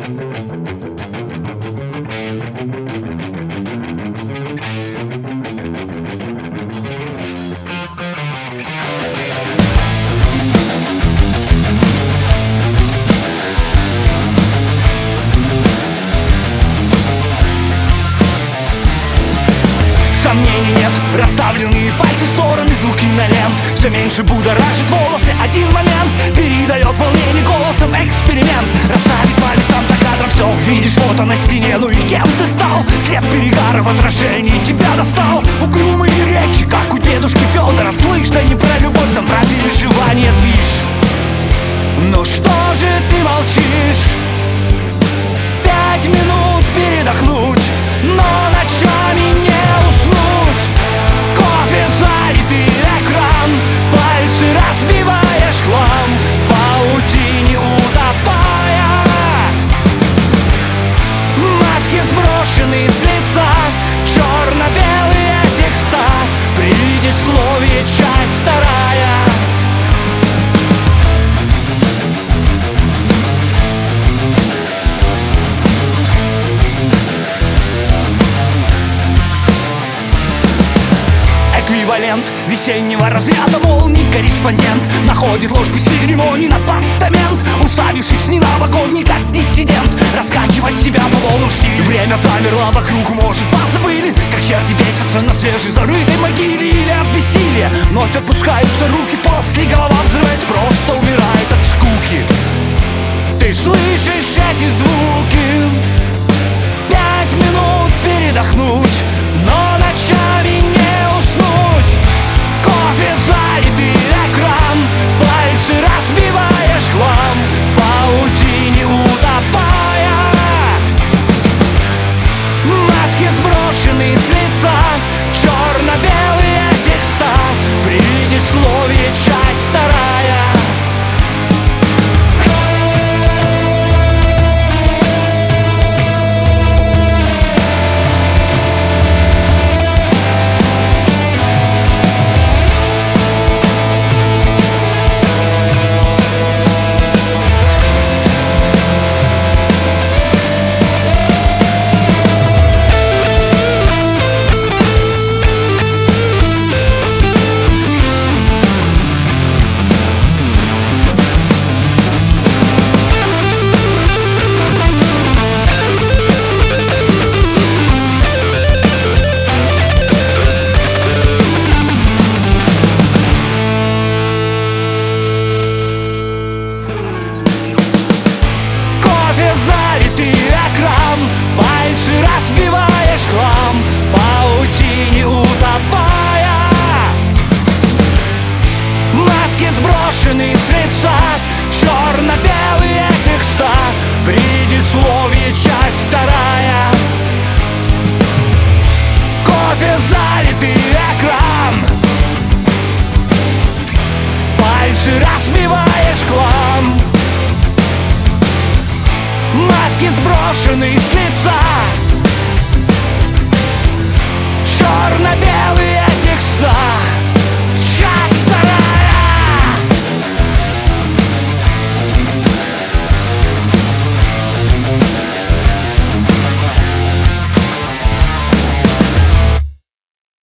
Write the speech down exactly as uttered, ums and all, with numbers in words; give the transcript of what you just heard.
Сомнений нет, расставленные пальцы в стороны, звуки на лент. Все меньше будоражит волосы, один момент передает волнение голосом эксперимент. Расставить по местам за кадром все. Видишь фото на стене, ну и кем ты стал? След перегара в отражении тебя достал. Угрюмые речи, как у дедушки Федора. Слышь, да не про любовь, там про переживание движ. Ну что же ты молчишь? Пять минут передохнуть, но ночами не уснуть. Кофе залитый экран, пальцы разбиваешь хлам, паутине утопая. Маски сброшены с лица, черно-белые текста, предисловие, часть вторая. Эквивалент весеннего разряда молний. Корреспондент находит ложь без церемоний на постамент, уставившись в новогодний, как диссидент, раскачивать себя по волнам штиль. Время замерло вокруг, может, позабыли, как черти бесятся на свежей зарытой могиле. Или от бессилия вновь опускаются руки, после голова взрываясь просто умирает от скуки. Ты слышишь эти звуки? Пять минут передохнуть, но ночами не уснуть. Кофе залитый экран, пальцы разбиваешь хлам, паутине утопая. Маски сброшены с лица, черно-белые текста, предисловие, часть вторая. Залитый экран, пальцы разбиваешь хлам, паутине утопая. Маски сброшены с лица, черно-белые текста, предисловие, часть вторая. Кофе залитый экран, пальцы разбиваешь хлам. Маски сброшены с лица,